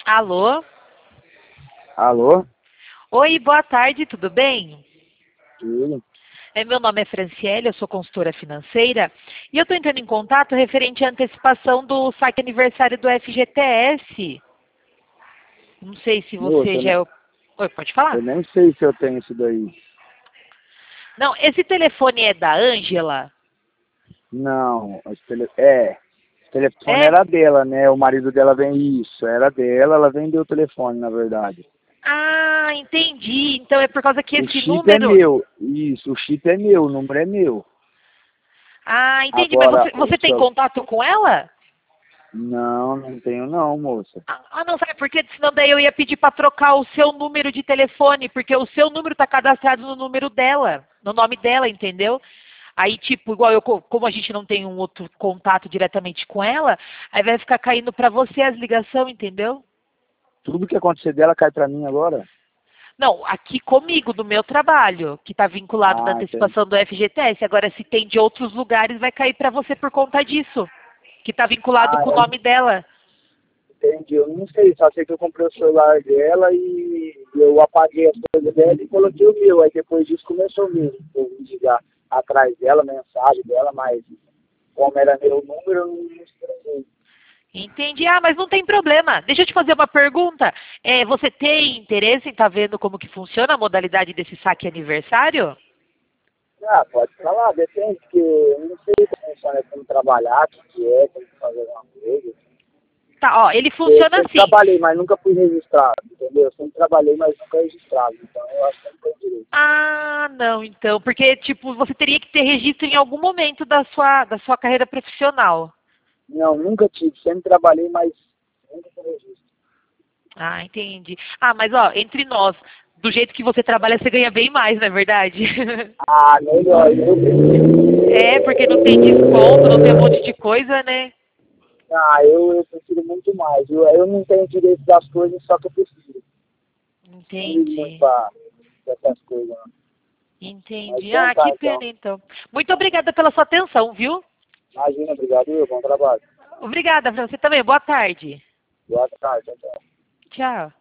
Alô? Alô? Oi, boa tarde, tudo bem? Tudo? Meu nome é Franciele, eu sou consultora financeira e eu estou entrando em contato referente à antecipação do saque aniversário do FGTS. Não sei se Moça, você já é o... Oi, pode falar? eu nem sei se eu tenho isso daí. Não, esse telefone é da Ângela? Não, o telefone É? era dela, né? O marido dela vem isso, era dela, ela vendeu o telefone, na verdade. Ah, entendi. Então é por causa que O esse chip é número... meu, isso, o chip é meu, o número é meu. Ah, entendi. Mas Agora, você tem contato com ela? não tenho não, moça. Não, sabe por quê? Senão daí eu ia pedir para trocar o seu número de telefone, porque o seu número está cadastrado no número dela, no nome dela, entendeu? Aí, tipo, igual eu, como a gente não tem um outro contato diretamente com ela, aí vai ficar caindo para você as ligações, entendeu? Tudo que acontecer dela cai pra mim agora? Não, aqui comigo, do meu trabalho, que está vinculado na Ah, entendi. antecipação do FGTS. Agora, se tem de outros lugares, vai cair para você por conta disso, que está vinculado Ah, com o nome dela. entendi. Eu não sei, só sei que eu comprei o celular dela e eu apaguei as coisas dela e coloquei o meu. Aí depois disso começou mesmo. Eu vim ligar atrás dela, mensagem dela, mas como era meu número, eu não escrevi. Entendi. Ah, mas não tem problema. Deixa eu te fazer uma pergunta. Você tem interesse em estar vendo como que funciona a modalidade desse saque aniversário? Ah, pode falar, depende, porque eu não sei como funciona, como trabalhar, o que é, como fazer alguma coisa. Tá, ó, ele Eu funciona sempre assim. trabalhei, mas nunca fui registrado, entendeu? Eu sempre trabalhei, mas nunca registrado. Então eu acho que eu não tenho direito. Ah, não, então, porque tipo, você teria que ter registro em algum momento da sua carreira profissional. Não, nunca tive, sempre trabalhei, mas nunca fui registro. Ah, entendi. Ah, mas ó, entre nós, do jeito que você trabalha, você ganha bem mais, não é verdade? Ah, melhor, eu prefiro. É, porque não tem desconto, não tem um monte de coisa, né? Ah, eu prefiro muito mais. Eu não tenho direito das coisas, só que eu prefiro. Não ligo muito Entendi. pra essas coisas, não. Mas Entendi. então Ah, tá, que então. pena então. Muito obrigada pela sua atenção, viu? Imagina, obrigado, bom trabalho. Obrigada, pra você também. Boa tarde. Boa tarde, tchau, tchau. Tchau.